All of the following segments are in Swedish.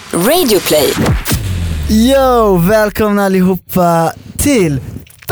Radioplay. Yo, välkomna allihopa till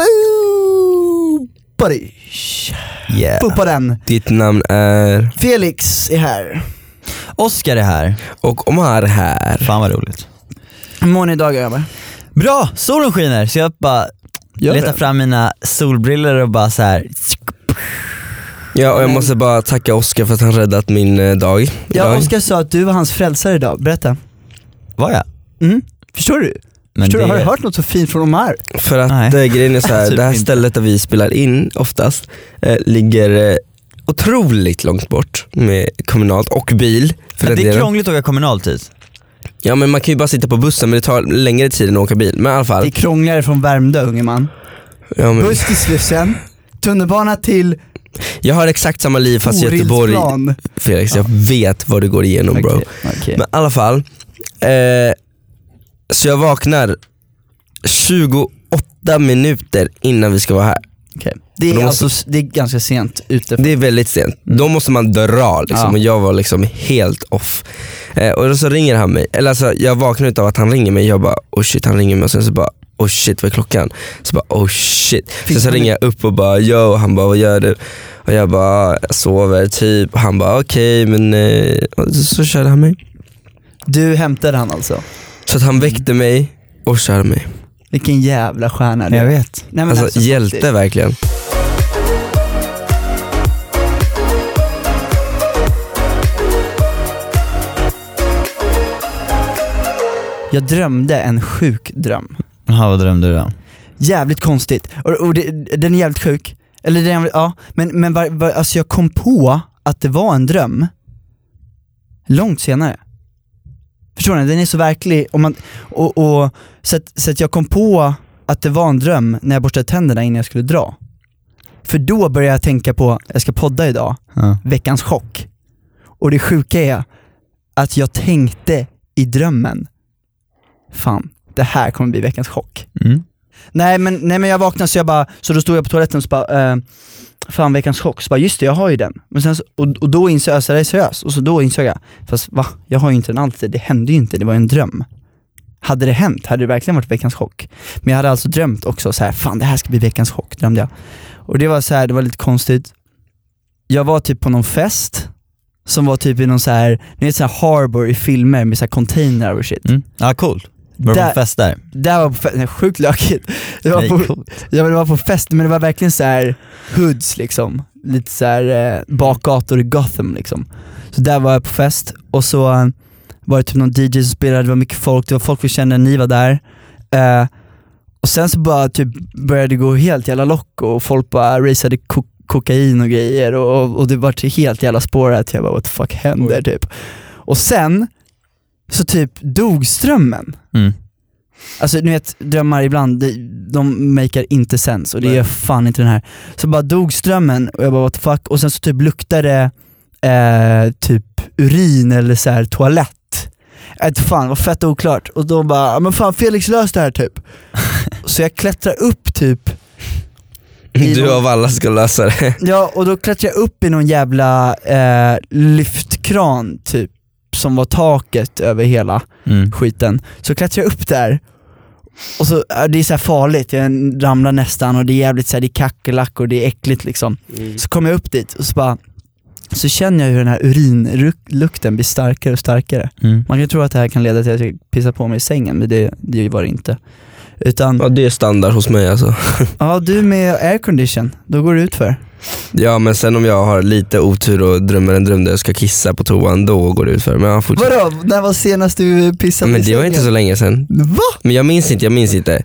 Buddy. Yeah. På den. Ditt namn är... Felix är här. Oskar är här. Och Omar här. Fan vad roligt. Hur mår ni idag grabbar? Bra, solen skiner så jag bara letar fram mina solbriller och bara så här. Ja, och jag måste bara tacka Oskar för att han räddat min dag. Ja, Oskar sa att du var hans frälsare idag. Berätta. Var jag? Förstår du? Men Förstår det... du? Har du hört något så fint från Omar? För att grejen är så här, det här stället där vi spelar in oftast ligger otroligt långt bort med kommunalt och bil. För det är krångligt att åka kommunalt hit. Ja, men man kan ju bara sitta på bussen, men det tar längre tid än att åka bil. Men i alla fall. Det är krångligare från Värmdö, unge man. Ja, men... Buss till Slussen, tunnelbana till... Jag har exakt samma liv fast Göteborg. Felix, jag vet vad du går igenom, bro. Okay. Men i alla fall, så jag vaknar 28 minuter innan vi ska vara här. Okay. Det är alltså, det är ganska sent ute. Det är väldigt sent. Då måste man dra liksom, och jag var liksom helt off. Och då så ringer han mig. Eller alltså, jag vaknar ut av att han ringer mig. Jag bara, oh shit, han ringer mig. Och sen så bara, oh shit, vad är klockan? Så bara, oh shit. Sen så ringer jag upp och bara, yo, han bara, vad gör du? Och jag bara, jag sover typ. Och han bara, okej, men så körde han mig. Du hämtade han alltså? Så att han väckte mig och körde mig. Vilken jävla stjärna. Jag vet. Nej, men alltså hjälte verkligen. Jag drömde en sjuk dröm. Jaha, vad drömde du då? Jävligt konstigt. Och den är jävligt sjuk. Eller ja, men alltså jag kom på att det var en dröm långt senare. Förstår ni? Den är så verklig så att jag kom på att det var en dröm när jag borstade tänderna innan jag skulle dra. För då började jag tänka på, jag ska podda idag, veckans chock. Och det sjuka är att jag tänkte i drömmen, fan, det här kommer bli veckans chock. Nej men jag vaknade så då stod jag på toaletten och så bara fan, veckans chock. Så bara, just det, jag har ju den. Men sen och då insåg jag, så det är seriöst. Och så då insåg jag, fast va? Jag har ju inte den alltid. Det hände ju inte, det var en dröm. Hade det hänt, hade det verkligen varit veckans chock. Men jag hade alltså drömt också så här, fan, det här ska bli veckans chock, drömde jag. Och det var så här, det var lite konstigt. Jag var typ på någon fest som var typ i någon så här, ni vet så här harbor i filmer med så här container och shit. Ja, cool. Var det på fest där? Där var på fest, sjukt lökigt. Det var på fest, men det var verkligen så här hoods liksom. Lite så här bakgator i Gotham liksom. Så där var jag på fest. Och så var det typ någon DJ som spelade, det var mycket folk. Det var folk vi kände, ni var där. Och sen så bara typ började det gå helt jävla lock. Och folk bara raceade kokain och grejer. Och det var till helt jävla spåret. Jag bara, what the fuck händer typ. Och sen så typ dog strömmen. Alltså ni vet, drömmar ibland de maker inte sens. Och det gör fan inte den här. Så bara dog strömmen och jag bara, what the fuck. Och sen så typ luktade typ urin eller så här toalett. Fan, det var fett oklart. Och då bara, men fan, Felix löst det här typ. Så jag klättrar upp typ du av alla ska lösa det. Ja, och då klättrar jag upp i någon jävla lyftkran typ, som var taket över hela skiten. Så klättrar jag upp där. Och så det är så här farligt, jag ramlar nästan och det är jävligt så här, det är kackerlack och det är äckligt liksom. Så kommer jag upp dit och så känner jag hur den här urinlukten blir starkare och starkare. Man kan tro att det här kan leda till att jag pissar på mig i sängen, men det var det inte. Utan, ja, det är standard hos mig alltså. Ja, du med aircondition, då går det ut för. Ja, men sen om jag har lite otur och drömmer en dröm där jag ska kissa på toan, då går det ut för. Men jag vadå? När var senast du pissade? Men det var inte så länge sedan. Va? Men jag minns inte.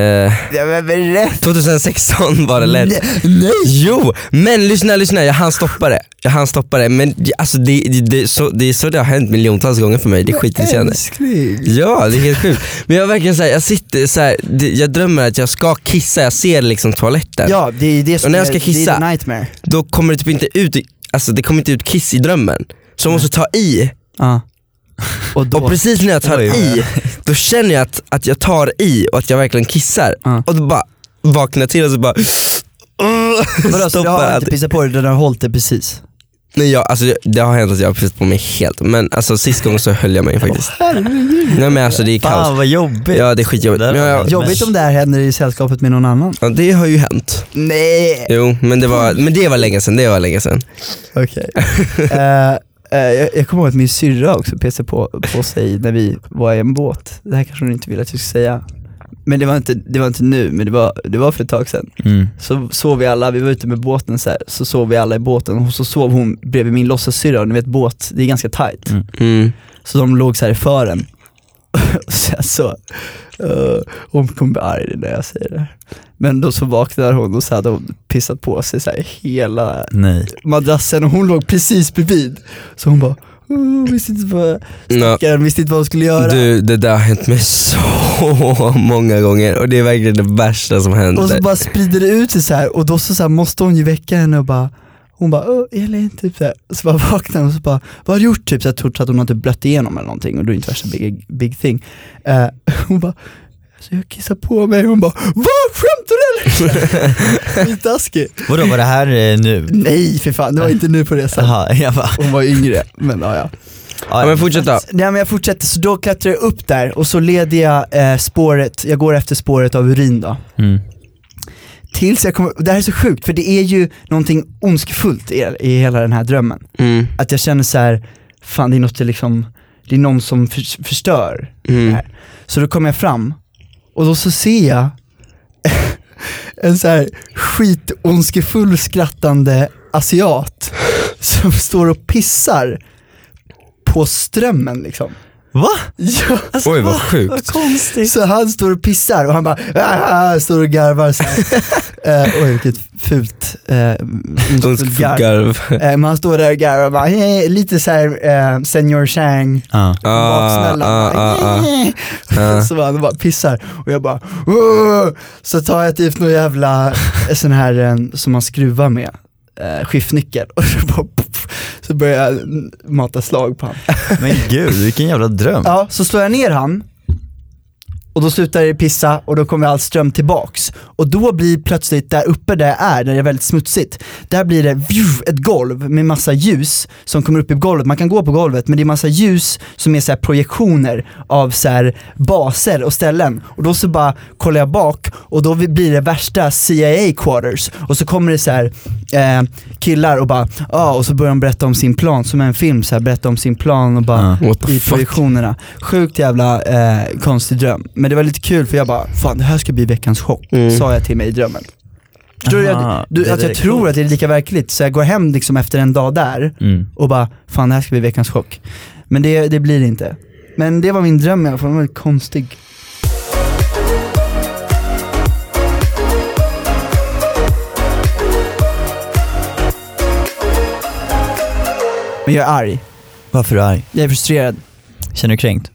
2016 var det lätt. Nej. Jo, men lyssna, jag hann stoppa det. Men alltså det är så det har hänt miljontals gånger för mig. Det är skitirriterande. Ja, det är helt sjukt. Men jag verkligen så här, jag sitter så här, jag drömmer att jag ska kissa. Jag ser liksom toaletten. Ja, det är det som, och när jag ska kissa, det är nightmare. Då kommer det typ inte ut, alltså det kommer inte ut kiss i drömmen. Så jag måste ta i. Och precis när jag tar i, då känner jag att jag tar i och att jag verkligen kissar. Och då bara vaknar till och så bara vadå, så du har inte pissat på det, den har hållit det precis? Nej, alltså, det har hänt att jag har pissat på mig helt. Men alltså, sist gång så höll jag mig faktiskt. Nej, men alltså, det är kaos. Fan vad jobbigt. Ja, det är skitjobbigt. Jobbigt om det här händer i sällskapet med någon annan. Ja, det har ju hänt. Nej. Jo, men det var länge sedan. Okej. Jag kommer ihåg att min syrra också pissade på sig när vi var i en båt. Det här kanske hon inte vill att jag ska säga. Men det var inte nu, men det var för ett tag sedan. Så sov vi alla, vi var ute med båten så här, så sov vi alla i båten och så sov hon bredvid min låtsassyrra, och ni vet båt, det är ganska tajt. Så de låg så här i fören. så hon kommer bli arg när jag säger det. Men då så vaknade hon och så hade hon pissat på sig så här hela madrassen, och hon låg precis bredvid. Så hon bara visste inte vad hon skulle göra. Du, det där har hänt mig så många gånger, och det är verkligen det värsta som händer. Och så bara sprider det ut sig så här, och då så här måste hon ju väcka henne och bara, hon bara Elin typ så här. Så bara vaknar hon och så bara, vad har du gjort typ, så jag tror att hon har typ blött igenom eller någonting, och då är det inte värsta big thing. Hon bara, så jag kissar på mig, hon bara, vad skämtar du eller? Taskig. Vadå, var det här nu? Nej för fan, det var inte nu på resan. Hon var yngre, men ja, men fortsätta. Nej, men jag fortsätter, så då klättrar jag upp där och så leder jag spåret, jag går efter spåret av urin då. Tills jag kommer, det här är så sjukt, för det är ju någonting ondskefullt i hela den här drömmen. Att jag känner så här, fan det är något liksom, det är någon som förstör det här. Så då kommer jag fram och då så ser jag en så här skitondskefull skrattande asiat som står och pissar på strömmen liksom. Va? Ja, alltså, oj vad sjukt. Vad konstigt. Så han står och pissar och han bara står och garvar så här. Oj vilket fult garv. Men han står där och garvar och bara, lite så här Senior Chang så han bara pissar och jag bara så tar jag typ någon jävla sån här som man skruvar med skiftnyckel och så bara så börjar jag mata slag på han. Men gud, vilken jävla dröm. Ja, så slår jag ner han och då slutar det pissa och då kommer all ström tillbaks. Och då blir plötsligt där uppe där det är väldigt smutsigt, där blir det ett golv med massa ljus som kommer upp i golvet. Man kan gå på golvet, men det är massa ljus som är så här projektioner av så här baser och ställen. Och då så bara kollar jag bak och då blir det värsta CIA quarters. Och så kommer det så här killar och bara och så börjar de berätta om sin plan som en film, så här berätta om sin plan och bara i projektionerna. Sjukt jävla konstig dröm. Men det var lite kul för jag bara, fan det här ska bli veckans chock, sa jag till mig i drömmen. Förstår du att jag tror att det är lika verkligt, så jag går hem liksom efter en dag där och bara, fan det här ska bli veckans chock. Men det blir det inte. Men det var min dröm i alla fall, den var väldigt konstig. Men jag är arg. Varför är du arg? Jag är frustrerad. Känner du kränkt?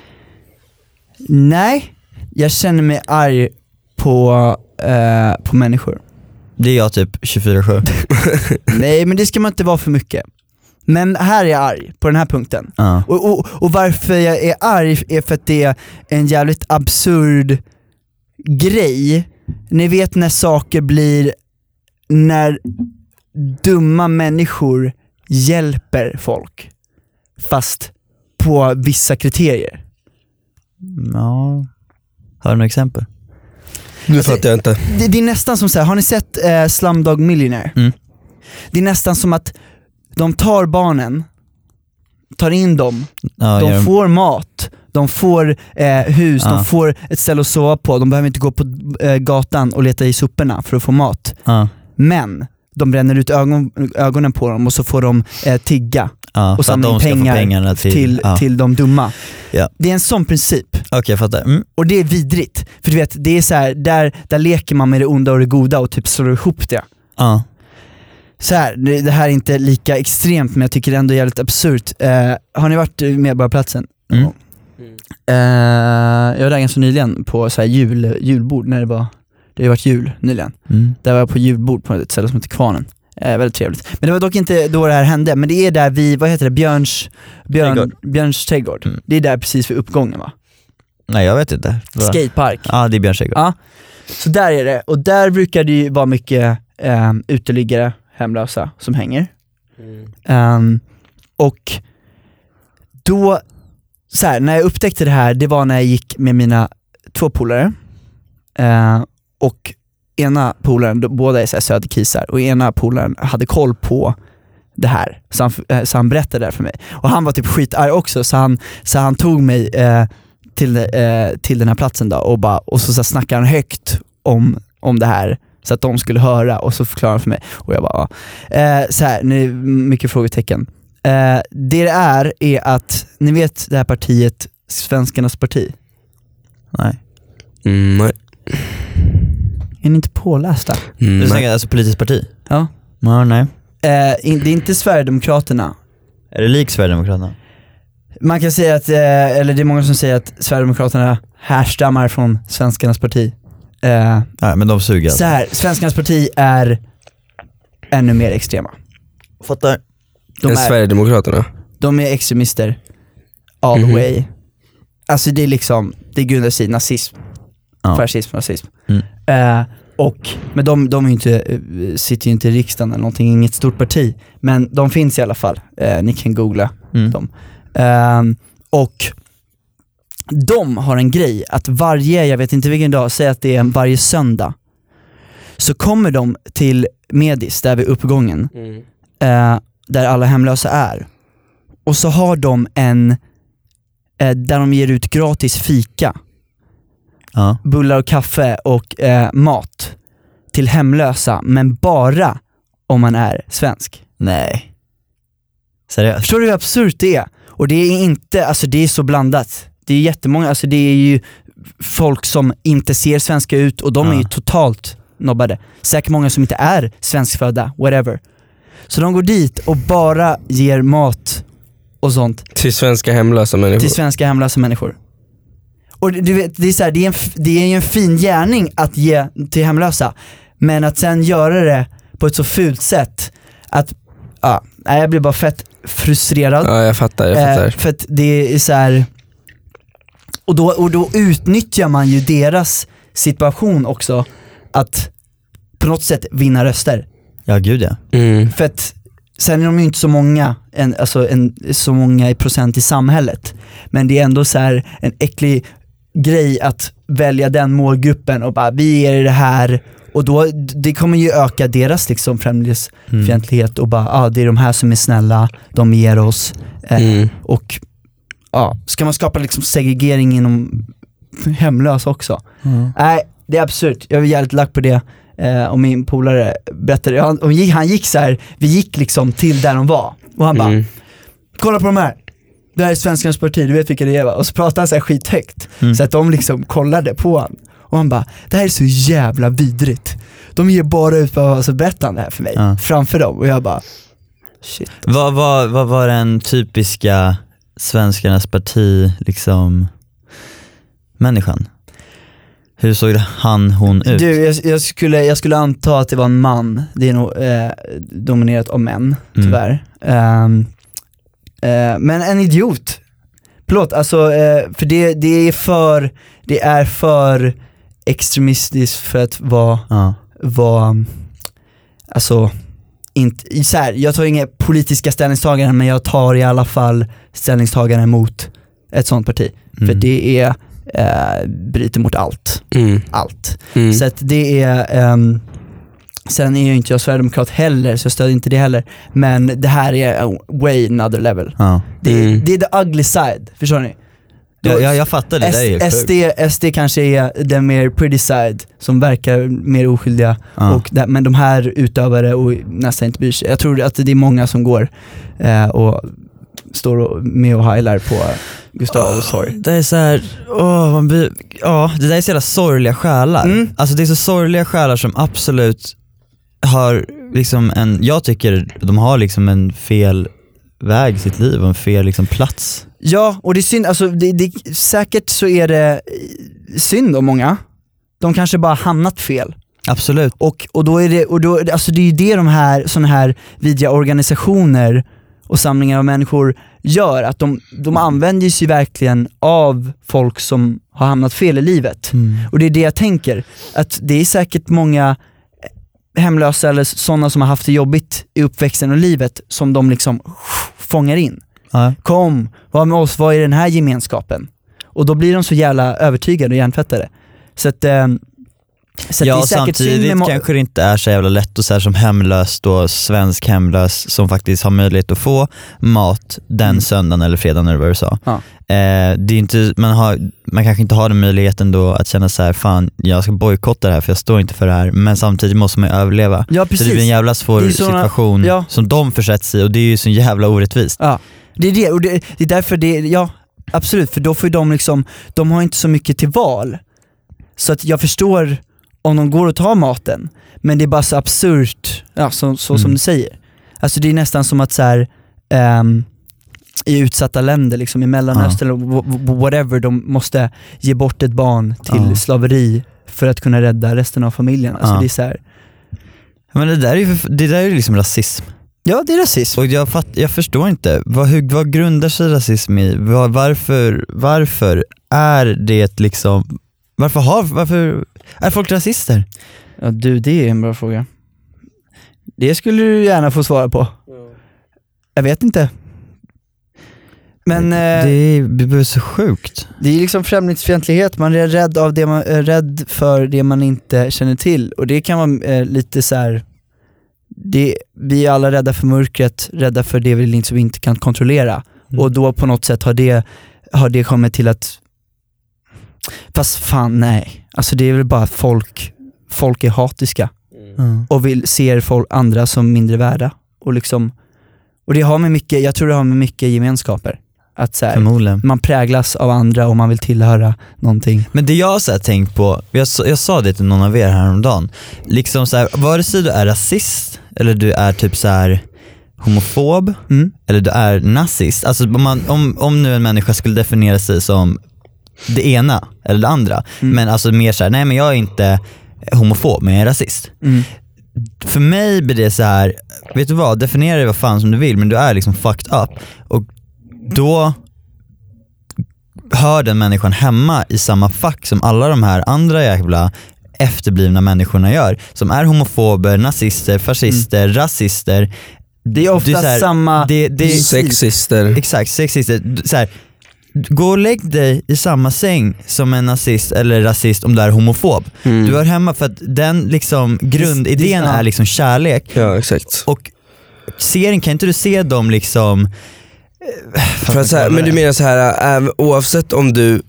Nej, jag känner mig arg på människor. Det är jag typ 24/7. Nej, men det ska man inte vara för mycket. Men här är jag arg på den här punkten. Och varför jag är arg är för att det är en jävligt absurd grej. Ni vet när saker blir, när dumma människor hjälper folk fast på vissa kriterier. Ja. Har du några exempel? Nu fattar jag inte. Det är nästan som så här, har ni sett Slumdog Millionaire? Det är nästan som att de tar barnen, tar in dem, de får mat, de får hus, de får ett ställe att sova på, de behöver inte gå på gatan och leta i soporna för att få mat. Men de bränner ut ögonen på dem och så får de tigga och samla in pengar till de dumma. Det är en sån princip. Okej, jag fattar. Och det är vidrigt. För du vet, det är så här, där leker man med det onda och det goda och typ slår ihop det. Så här, det här är inte lika extremt, men jag tycker det ändå är jävligt absurt. Har ni varit Medborgarplatsen? Jag var där ganska nyligen på så här julbord när det har varit jul nyligen. Där var jag på julbord på ett ställe som heter Kvarnen. Väldigt trevligt. Men det var dock inte då det här hände. Men det är där vid, vad heter det? Björns trädgård. Det är där precis vid uppgången, va? Nej, jag vet inte. Skatepark. Ja, det är Björns trädgård. Ja. Så där är det. Och där brukar det ju vara mycket uteliggare, hemlösa som hänger. Och då så här, när jag upptäckte det här, det var när jag gick med mina 2 polare, och ena polaren, båda är så här söderkisar, och ena polaren hade koll på det här, så han berättade det för mig, och han var typ skitarg också, så han tog mig till den här platsen då, och så snackade han högt om det här så att de skulle höra, och så förklarade han för mig, och jag bara så här, nu mycket frågetecken. Det är att ni vet det här partiet, Svenskarnas parti? Nej. Nej. Är ni inte pålästa? Du tänker alltså politiskt parti? Ja. Nej. Det är inte Sverigedemokraterna. Är det lik Sverigedemokraterna? Man kan säga att, eller det är många som säger att Sverigedemokraterna härstammar från Svenskarnas parti. Nej, men de suger. Så här, Svenskarnas parti är ännu mer extrema. Fattar. Sverigedemokraterna? De är extremister all the way. Alltså det är liksom, det grundas i nazism, fascism, rasism. Men de är inte, sitter ju inte i riksdagen eller någonting, inget stort parti, men de finns i alla fall. Ni kan googla dem. Och de har en grej att jag vet inte vilken dag, säg att det är varje söndag, så kommer de till Medis, där vid uppgången, där alla hemlösa är, och så har de där de ger ut gratis fika, bullar och kaffe och mat till hemlösa, men bara om man är svensk. Nej. Seriöst? Förstår du hur absurt det är? Och det är inte, alltså det är så blandat. Det är jättemånga, alltså det är ju folk som inte ser svenska ut, och de är ju totalt nobbade. Säkert många som inte är svenskfödda, whatever. Så de går dit och bara ger mat och sånt till svenska hemlösa människor. Och du vet, det är så här, det är ju en fin gärning att ge till hemlösa, men att sen göra det på ett så fult sätt att jag blir bara fett frustrerad. Ja, jag fattar. För att det är så här, och då utnyttjar man ju deras situation också, att på något sätt vinna röster. Ja, gud ja. För att sen är de ju inte så många, så många i procent i samhället, men det är ändå så här en äcklig grej att välja den målgruppen och bara, vi ger det här, och då det kommer ju öka deras liksom främlingsfientlighet, och bara, det är de här som är snälla, de ger oss, och ska man skapa liksom segregering inom hemlösa också? Nej, det är absurt. Jag är jävligt lack på det. Och min polare berättade, han gick så här, vi gick liksom till där de var, och han bara, kolla på de här, det här är Svenskarnas parti, du vet vilka det är, va? Och så pratade han så här skithögt, så att de liksom kollade på han, och han bara, det här är så jävla vidrigt, de ger bara ut vad så berättar det här för mig framför dem, och jag bara, shit. Vad var den typiska Svenskarnas parti liksom människan? Hur såg hon ut? Du, jag skulle anta att det var en man. Det är nog dominerat av män, tyvärr. Men en idiot. Förlåt, alltså, för det är för extremistiskt för att vara alltså, inte, så här, jag tar inga politiska ställningstaganden, men jag tar i alla fall ställningstaganden mot ett sånt parti. För det är bryter mot allt. Så att det är sen är ju inte jag sverigedemokrat heller, så jag stödjer inte det heller, men det här är way another level. Det är the ugly side, förstår ni? Jag fattar det, det är SD kanske är den mer pretty side, som verkar mer oskyldiga, men de här utövare och nästan inte bryr sig. Jag tror att det är många som går och står med och heilar på Gustav Adolfs torg. Det är så här, det där är så jävla sorgliga själar. Alltså det är så sorgliga själar som absolut har liksom jag tycker de har liksom en fel väg i sitt liv och en fel liksom plats. Ja, och det är synd, alltså säkert så är det synd om många. De kanske bara hamnat fel. Absolut. Och då är det, alltså det är ju det de här såna här vidriga organisationer och samlingar av människor gör, att de använder sig verkligen av folk som har hamnat fel i livet. Och det är det jag tänker, att det är säkert många hemlösa eller sådana som har haft det jobbigt i uppväxten och livet som de liksom fångar in. Kom, var med oss, vad är den här gemenskapen? Och då blir de så jävla övertygade och hjärntvättade. Så att så ja, samtidigt kanske det inte är så jävla lätt och så här som hemlös då, svensk hemlös som faktiskt har möjlighet att få mat den söndagen eller fredagen eller vad du sa. Det är inte, man kanske inte har den möjligheten då att känna så här: fan, jag ska bojkotta det här för jag står inte för det här, men samtidigt måste man överleva. Ja, precis. Så det är en jävla svår situation som de försätts i, och det är ju så jävla orättvist. Ja, det är det, och det är därför det, ja absolut, för då får de liksom, de har inte så mycket till val. Så att jag förstår om de går och tar maten, men det är bara så absurt, ja, så som du säger. Alltså det är nästan som att så här, i utsatta länder liksom, i Mellanöstern eller whatever, de måste ge bort ett barn till slaveri för att kunna rädda resten av familjen. Alltså det är så här. Men det där är ju liksom rasism. Ja, det är rasism. Och jag förstår inte, vad grundar sig rasism i? Varför är det liksom, varför är folk rasister? Ja du, det är en bra fråga. Det skulle du gärna få svara på. Jag vet inte. Men det blir så sjukt. Det är liksom främlingsfientlighet. Man är rädd för det man inte känner till. Och det kan vara lite så här. Vi är alla rädda för mörkret, rädda för det vi inte kan kontrollera. Och då på något sätt har det kommit till att, fast fan nej, alltså det är väl bara folk är hatiska och ser andra som mindre värda, och liksom, och det har med mycket, jag tror det har med mycket gemenskaper att så här, man präglas av andra och man vill tillhöra någonting. Men det jag har så här tänkt på, jag sa det till någon av er häromdagen, liksom så här, vare sig du är rasist eller du är typ så här homofob eller du är nazist, alltså om nu en människa skulle definiera sig som det ena eller det andra, men alltså mer så här: nej men jag är inte homofob men jag är rasist. För mig blir det så här: vet du vad, definiera dig vad fan som du vill, men du är liksom fucked up, och då hör den människan hemma i samma fack som alla de här andra jävla efterblivna människorna gör, som är homofober, nazister, fascister, rasister. Det är ofta här, samma sexister. Exakt, sexister. Så här, gå och lägg dig i samma säng som en nazist eller rasist om du är homofob. Du hör hemma, för att den liksom grundidén är liksom kärlek. Ja, exakt. Och kan inte du se dem liksom för att så här, men du menar så här, oavsett om du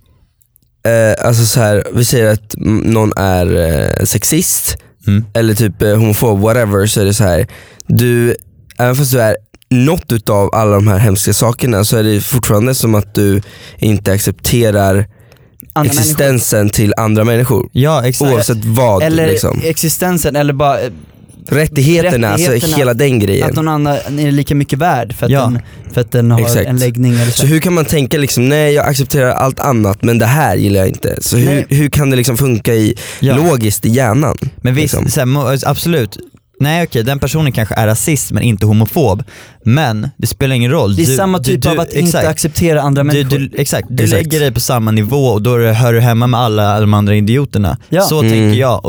alltså så här, vi säger att någon är sexist eller typ homofob, whatever, så är det så här, du, även fast du är något utav alla de här hemska sakerna, så är det fortfarande som att du inte accepterar andra existensen människor till andra människor. Ja, exakt. Oavsett vad eller liksom. Existensen eller bara rättigheterna, alltså hela den grejen. Att någon annan är lika mycket värd för att den har en läggning eller så. Så hur kan man tänka liksom, nej jag accepterar allt annat men det här gillar jag inte. Så hur kan det liksom funka logiskt i hjärnan? Men visst, liksom? Så här, absolut. Nej okej, den personen kanske är rasist men inte homofob, men det spelar ingen roll. Det är samma typ av att inte acceptera andra människor. Du lägger dig på samma nivå, och då hör du hemma med alla de andra idioterna. Så tänker jag.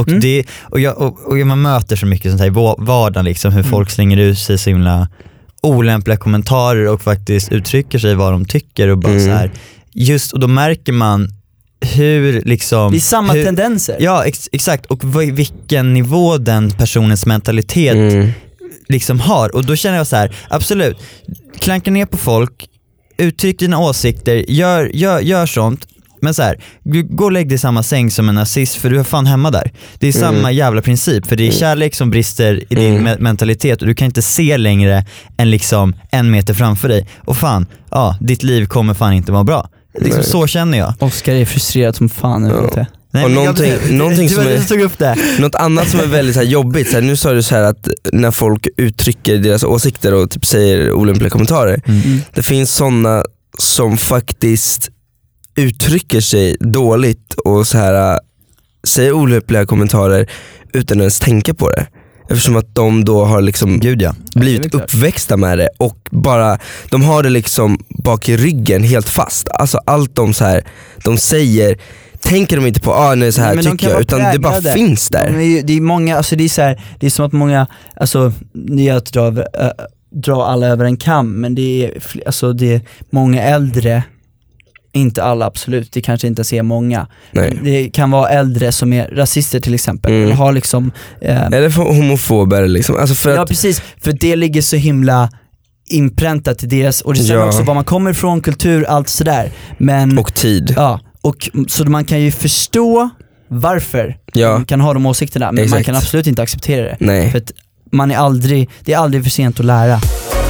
Och man möter så mycket sånt här i vardagen liksom, hur folk slänger ut sig så himla olämpliga kommentarer och faktiskt uttrycker sig vad de tycker, och bara så här, just, och då märker man hur liksom, det är samma tendenser. Ja, exakt. Och vilken nivå den personens mentalitet liksom har. Och då känner jag så här: absolut, klanka ner på folk, uttryck dina åsikter, gör sånt, men så här, gå och lägg dig i samma säng som en nazist, för du är fan hemma där. Det är samma jävla princip, för det är kärlek som brister i din mentalitet, och du kan inte se längre än liksom 1 meter framför dig, och fan, ditt liv kommer fan inte vara bra. Liksom, så känner jag. Oscar är frustrerad som fan. Nej, och någonting som är, något annat som är väldigt så här jobbigt, så här, nu sa du så här att när folk uttrycker deras åsikter och typ säger olämpliga kommentarer, det finns sådana som faktiskt uttrycker sig dåligt och så här säger olämpliga kommentarer utan att ens tänka på det. Eftersom att de då har liksom blivit uppväxta med det, och bara de har det liksom bak i ryggen helt fast. Alltså allt de säger, tänker de inte på nej, så här tycker jag, utan det bara finns där. Det är många, alltså det är så här, det är som att många, alltså det är att dra alla över en kam, men det är många äldre, inte alla absolut, det kanske inte ser många. Det kan vara äldre som är rasister till exempel, eller har liksom eller homofober liksom. Alltså för precis, för det ligger så himla inpräntat i deras, och det stämmer också var man kommer ifrån, kultur, allt sådär. Men, och tid. Ja, och så man kan ju förstå varför man kan ha de åsikterna, men man kan absolut inte acceptera det. Nej. För att det är aldrig för sent att lära.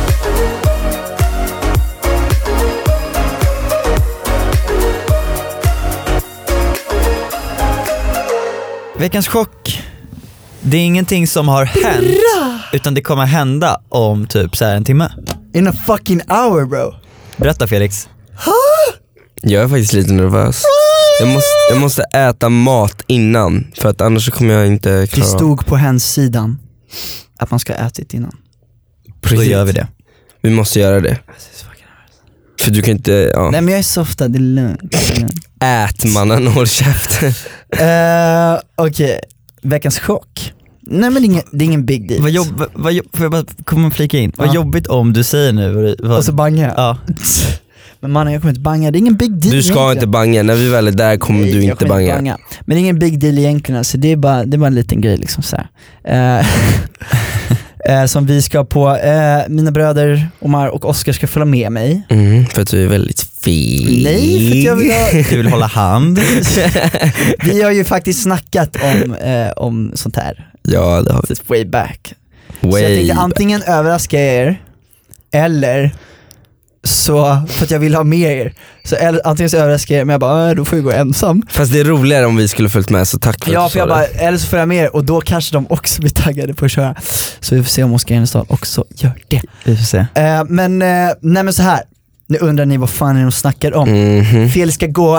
Veckans chock. Det är ingenting som har hänt, utan det kommer hända om typ så här en timme. In a fucking hour, bro. Berätta, Felix. Jag är faktiskt lite nervös. Jag måste äta mat innan, för att annars så kommer jag inte klara. Det stod på hemsidan att man ska ätit innan. Precis. Då gör vi det. Vi måste göra det. För du kan inte, Nej, men jag är så ofta, det är lugnt. Ät mannen, håll käften. Okej, veckans chock. Nej, men det är ingen big deal. Får jag bara komma och flika in? Vad jobbigt om du säger nu och så bangar jag. Men mannen, jag kommer inte banga, det är ingen big deal. Du ska egentligen inte banga, när vi väl är där kommer du inte banga. Men det är ingen big deal egentligen, alltså, det är bara en liten grej liksom så här. Som vi ska på, mina bröder Omar och Oskar ska följa med mig. För att du är väldigt fin. Nej, för att jag du vill hålla hand. Vi har ju faktiskt snackat om sånt här. Ja, det har vi. Way back. Så jag tänkte antingen överraska er, eller så för att jag vill ha med er. Så antingen så överraskar jag, men jag bara, då får jag gå ensam. Fast det är roligare om vi skulle följt med, så tack för för jag bara, eller så får jag med er, och då kanske de också blir taggade på att köra. Så vi får se om Oskar Enestad också gör det. Vi får se. Men så här. Nu undrar ni vad fan är de snackar om. Felix ska gå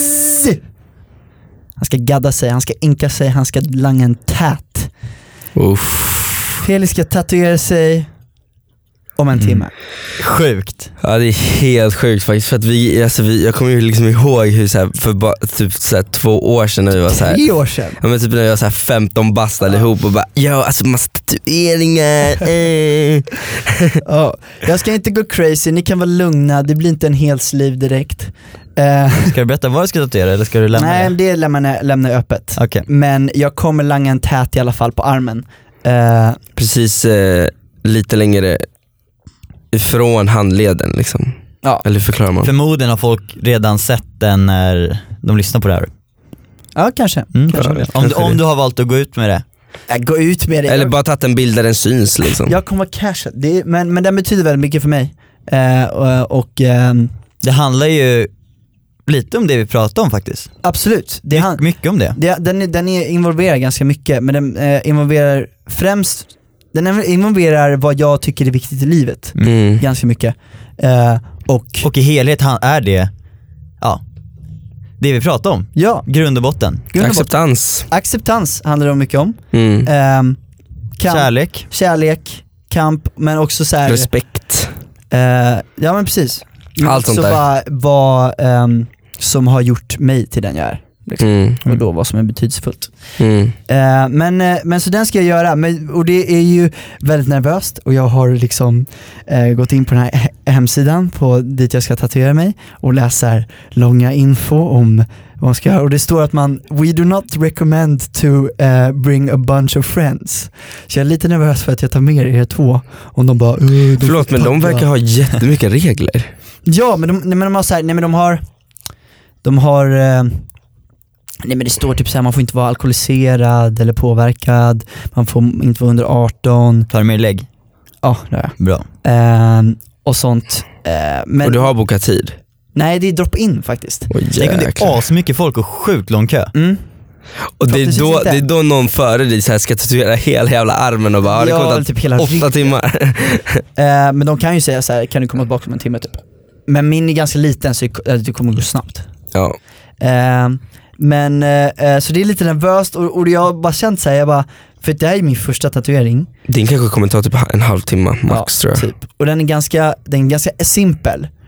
han ska gadda sig, han ska inka sig, han ska langa en tät. Felix ska tatuera sig om en timme. Sjukt. Ja, det är helt sjukt faktiskt, för att jag kommer ju liksom ihåg hur så här, för typ så här 2 år sedan när vi var så här, 3 år sedan. Ja, men typ när vi var så här 15 bast ihop och bara, alltså massa tatueringar. Jag ska inte gå crazy, ni kan vara lugna, det blir inte en hel sleeve direkt. Ska du berätta vad du ska tatuera, eller ska du lämna det? Nej, det lämnar jag öppet. Okay. Men jag kommer langa en tät i alla fall på armen. Precis lite längre ifrån handleden liksom. Ja. Eller förklarar man? Förmodligen har folk redan sett den när de lyssnar på det här. Ja, kanske. Om du har valt att gå ut med det. Gå ut med det. Eller bara tagit en bild där den syns liksom. Jag kommer vara casual. Men den betyder väldigt mycket för mig. Det handlar ju lite om det vi pratar om faktiskt. Absolut. Mycket om det. Den involverar ganska mycket, men den involverar främst, den involverar vad jag tycker är viktigt i livet. Ganska mycket. Och i helhet är det det vi pratar om. Ja. Grund och botten. Acceptans handlar det mycket om. Kärlek, kamp, men också så här, respekt. Ja, men precis. Allt sånt där. Vad som har gjort mig till den jag är. Liksom. Och då vad som är betydelsefullt. Men så den ska jag göra, och det är ju väldigt nervöst, och jag har liksom gått in på den här hemsidan dit jag ska tatuera mig och läser långa info om vad man ska göra, och det står att we do not recommend to bring a bunch of friends. Så jag är lite nervös för att jag tar med er 2, om de bara förlåt, men de verkar ha jättemycket regler. Ja, men de har så här, de har nej, men det står typ så här, man får inte vara alkoholiserad eller påverkad, man får inte vara under 18. Tar du med lägg? Ja, det är bra. Och sånt. Och du har bokat tid? Nej, det är drop-in faktiskt. Det är asmycket folk och sjukt lång kö. Och det är då någon före dig så här ska tatuera hela jävla armen och bara, det kommer typ hela 8 timmar. Men de kan ju säga så här, kan du komma tillbaka om en timme typ. Men min är ganska liten, så det kommer gå snabbt. Ja. Men så det är lite nervöst, och jag har bara känt så här, för det här är min första tatuering. Din kanske kommer ta typ en halvtimme max, tror jag. Typ. Och den är ganska simpel.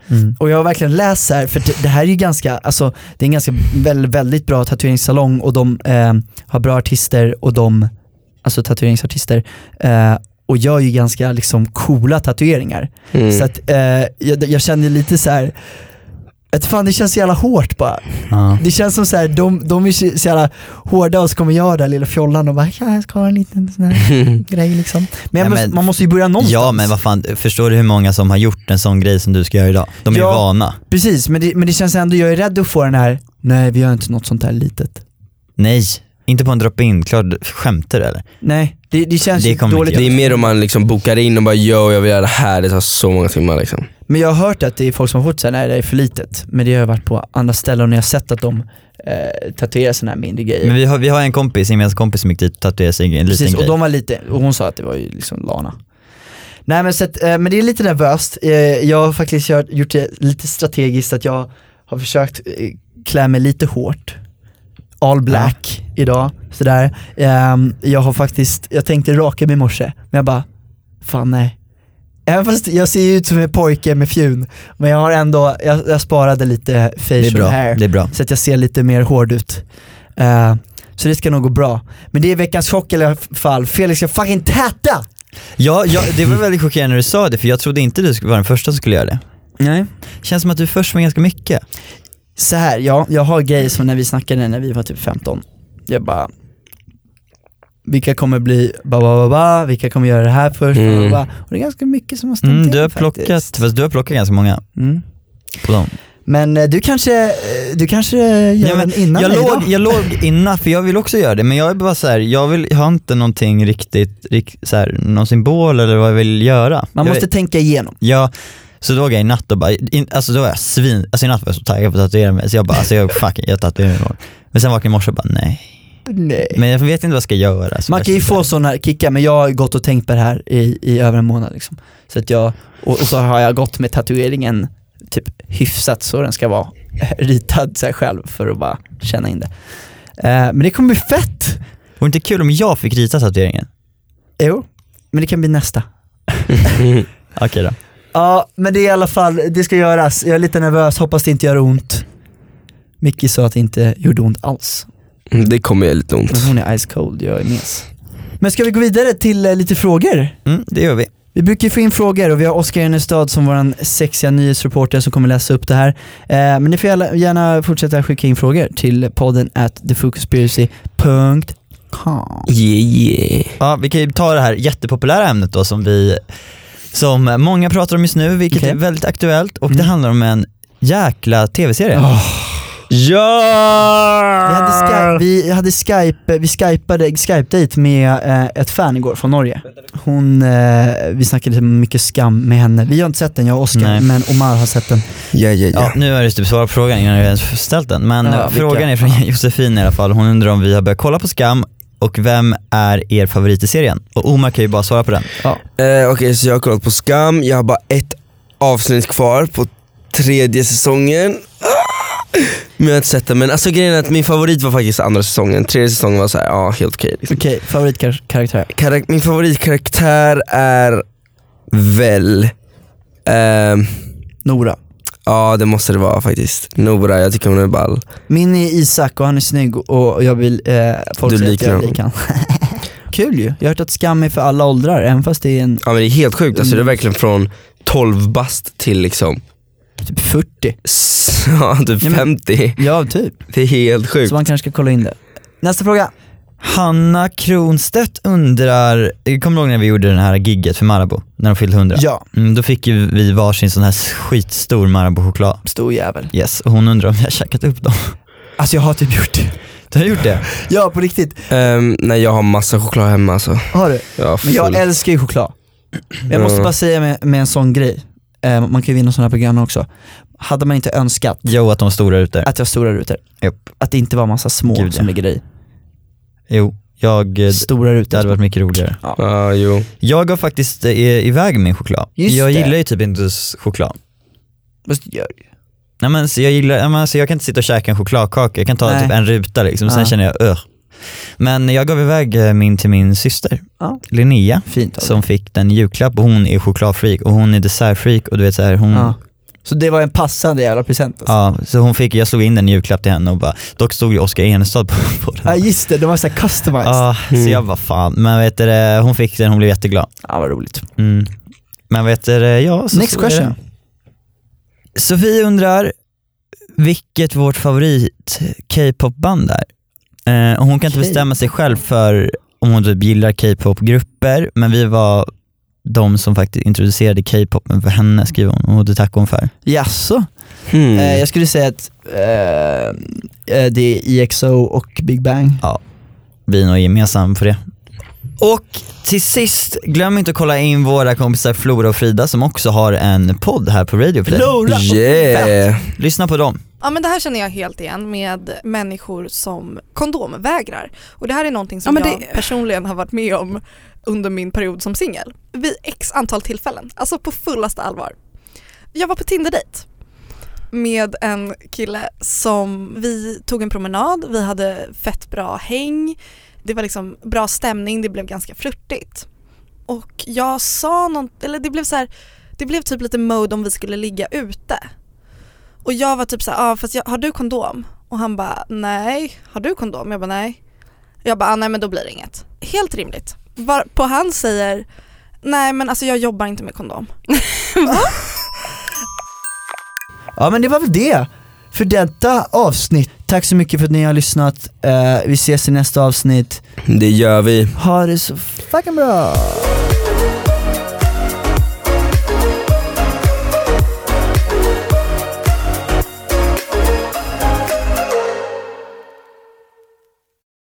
Och jag har verkligen läst så här, för det här är ju ganska, alltså det är en ganska väldigt bra tatueringssalong och de har bra artister och alltså tatueringsartister och gör ju ganska liksom coola tatueringar. Så att jag känner lite så här att fan, det känns så jävla hårt bara. Det känns som så här, de är så jävla hårda och så kommer jag där lilla fjollan och bara jag ska ha en liten sån här grej liksom. Men, man måste ju börja någonstans. Ja, men vad fan, förstår du hur många som har gjort en sån grej som du ska göra idag? De är ju vana. Precis, men det känns ändå, jag är rädd att få den här, nej vi gör inte något sånt här litet. Nej, inte på en drop-in, klart skämtar eller? Nej, det känns det dåligt. Det är mer om man liksom bokar in och bara jag vill göra det här, det tar så många timmar liksom. Men jag har hört att det är folk som har fått säga nej det är för litet. Men det har varit på andra ställen och när jag har sett att de tatuerar såna här mindre grejer. Men vi har en gemensam kompis som gick dit och tatuerade sig en liten grej. Och de var lite, och hon sa att det var ju liksom lana. Nej men, men det är lite nervöst. Jag har faktiskt gjort det lite strategiskt att jag har försökt klä mig lite hårt. All black idag, sådär. Jag tänkte raka mig i morse, men jag bara, fan nej. Även fast jag ser ut som en pojke med fjun, men jag har ändå, jag sparade lite facial hair. Det är bra. Så att jag ser lite mer hård ut. Så det ska nog gå bra. Men det är veckans chock i alla fall. Felix ska fucking täta! Ja, det var väldigt chockerande när du sa det, för jag trodde inte du skulle vara den första som skulle göra det. Nej. Känns som att du först med ganska mycket. Så här, jag har grejer som när vi snackade när vi var typ 15. Jag bara, vilka kommer bli vilka kommer göra det här först, och det är ganska mycket som måste du har plockat, fast du har plockat ganska många på dem. Men du kanske gör den innan jag låg innan, för jag vill också göra det, men jag är bara så här, jag har inte någonting riktigt så här, någon symbol eller vad jag vill göra. Man måste tänka igenom. Ja. Så då var jag i natt och bara, alltså då var jag i natt var jag så taggad på att tatuera mig. Så jag bara, jag tatuerar mig imorgon. Men sen vaknade jag i morse och bara, nej. Men jag vet inte vad jag ska göra. Man kan ju få sådana kickar, men jag har gått och tänkt på det här i över en månad liksom. Så att och så har jag gått med tatueringen typ hyfsat så den ska vara ritad sig själv för att bara känna in det. Men det kommer bli fett. Var det inte kul om jag fick rita tatueringen? Jo, men det kan bli nästa. Okej då. Ja, men det är i alla fall, det ska göras. Jag är lite nervös, hoppas det inte gör ont. Micke sa att det inte gjorde ont alls. Det kommer ju lite ont. Men hon är ice cold, jag är mes. Men ska vi gå vidare till lite frågor? Det gör vi. Vi brukar få in frågor och vi har Oskar Enestad som våran sexiga nyhetsreporter som kommer läsa upp det här. Men ni får gärna fortsätta skicka in frågor till podden @thefocuspiracy.com. Yeah. Ja, vi kan ju ta det här jättepopulära ämnet då som många pratar om just nu, vilket är väldigt aktuellt, och det handlar om en jäkla tv-serie. Ja! Vi skype-date med ett fan igår från Norge. Vi snackade mycket skam med henne. Vi har inte sett den, jag och Oskar, men Omar har sett den. Ja, nu är det typ svara på frågan innan jag ens ställt den. Men frågan är från Josefin i alla fall. Hon undrar om vi har börjat kolla på skam och vem är er favorit i serien? Och Omar kan ju bara svara på den. Okej, så jag har kollat på skam. Jag har bara ett avsnitt kvar på 3:e säsongen. Men jag har inte sett det, men alltså grejen är att min favorit var faktiskt andra säsongen. 3:e säsongen var så här, helt okej. Liksom. Okej, favoritkaraktär? Min favoritkaraktär är väl Nora. Ja, det måste det vara faktiskt. Nora, jag tycker hon är ball. Min är Isak och han är snygg och jag vill folk säger att jag likar. Kul ju, jag har hört att skam är för alla åldrar, även fast det är en... Ja, men det är helt sjukt, alltså det är verkligen från 12 bast till liksom typ 40. Ja, typ 50. Ja, typ. Det är helt sjukt. Så man kanske ska kolla in det. Nästa fråga. Hanna Kronstedt undrar, kommer du ihåg när vi gjorde den här gigget för Marabou, när de fyllde 100? Ja. Då fick ju vi varsin sån här skitstor Marabou-choklad. Stor jävel. Yes, och hon undrar om jag har käkat upp dem. Alltså jag har typ gjort det. Du har gjort det? Ja, på riktigt. Nej, jag har massa choklad hemma alltså. Har du? Ja, men jag älskar ju choklad. Jag måste bara säga med en sån grej. Man kan ju vinna sådana här program också. Hade man inte önskat att de var stora rutor. Att jag har stora rutor. Yep. Att det inte var massa små som ligger i. Jo, stora rutor. Det hade varit mycket roligare. Ja. Jo. Jag har faktiskt iväg min choklad. Just jag gillar ju typ inte choklad. Vad gör du? Nej, men så jag kan inte sitta och käka en chokladkaka. Jag kan ta typ en ruta liksom, sen känner jag Men jag gav iväg min till min syster, Linnea. Fint, som fick den i julklapp, och hon är chokladfreak och hon är dessertfreak, och du vet så här, hon Så det var en passande jävla present alltså. Ja, så jag slog in en julklapp till henne och bara, dock stod ju Oskar Enestad på den. Ja just det, de var såhär customized. Ja, så jag bara fan, men vet du, hon fick den, hon blev jätteglad. Ja, vad roligt. Men vet du, ja, så next question. Sofie undrar vilket vårt favorit K-pop-band är. Och hon kan inte bestämma sig själv för om hon typ gillar K-pop-grupper, men vi var de som faktiskt introducerade K-popen för henne, skriver hon, och det tackar hon för. Jaså? Jag skulle säga att det är EXO och Big Bang. Ja, vi är nog gemensamma på det. Och till sist, glöm inte att kolla in våra kompisar Flora och Frida som också har en podd här på Radio Play. Flora! Yeah. Lyssna på dem. Ja, men det här känner jag helt igen med människor som kondomvägrar. Och det här är någonting som jag personligen har varit med om under min period som singel. Vid x antal tillfällen, alltså på fullaste allvar. Jag var på Tinder-date med en kille som vi tog en promenad, vi hade fett bra häng, det var liksom bra stämning, det blev ganska flirtigt. Och jag sa något, eller det blev så här, det blev typ lite mode om vi skulle ligga ute. Och jag var typ så här, fast har du kondom? Och han bara, nej. Har du kondom? Jag bara, nej. Jag bara, nej men då blir det inget. Helt rimligt. Varpå han säger, nej men alltså jag jobbar inte med kondom. Ja men det var väl det för detta avsnitt. Tack så mycket för att ni har lyssnat. Vi ses i nästa avsnitt. Det gör vi. Ha det så fucking bra.